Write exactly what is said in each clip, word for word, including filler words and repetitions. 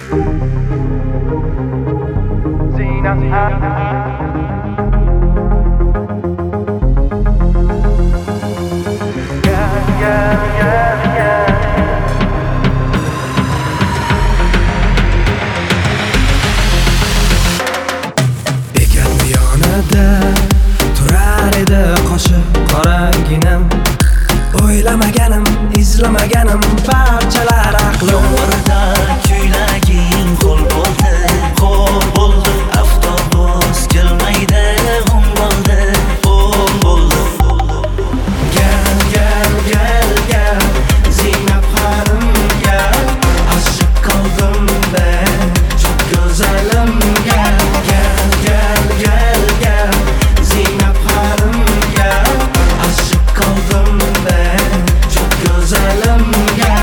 Turar edi qoshi qoraginam, o'ylamaganim, izlamaganim parchalar aqlim. Yomg'irda kuylaging qo'l bo'ldi, qo'l bo'ldi. Avtobus kelmaydi, g'um bo'ldi, g'um bo'ldi. Gel, gel, gel, gel, Zeynab xonim gel, oshiq qoldim ben, çok go'zalim gel, gel, gel, gel, gel, Zeynab xonim gel, oshiq qoldim ben, çok go'zalim gel.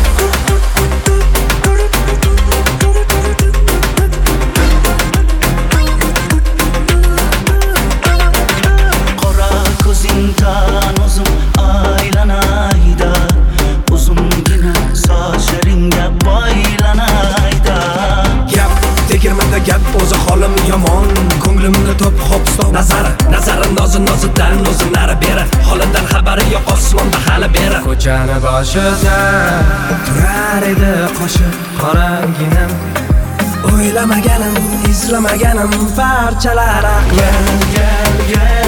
Qora ko'zingdan o'zim aylanayda, uzungina sochlaringga boylanayda. Gap tegirmada gap o'zi holim yomon, ko'nglimni to'p hop stop. Nazari, nazari nozi nozidan o'zi nari beri, holidan xabari yo'q osmonda hali beri. Ko'chani boshida turar edi qoshi qoraginam, o'ylamaganim, izlamaganim parchalar aqlim. Gel, gel, gel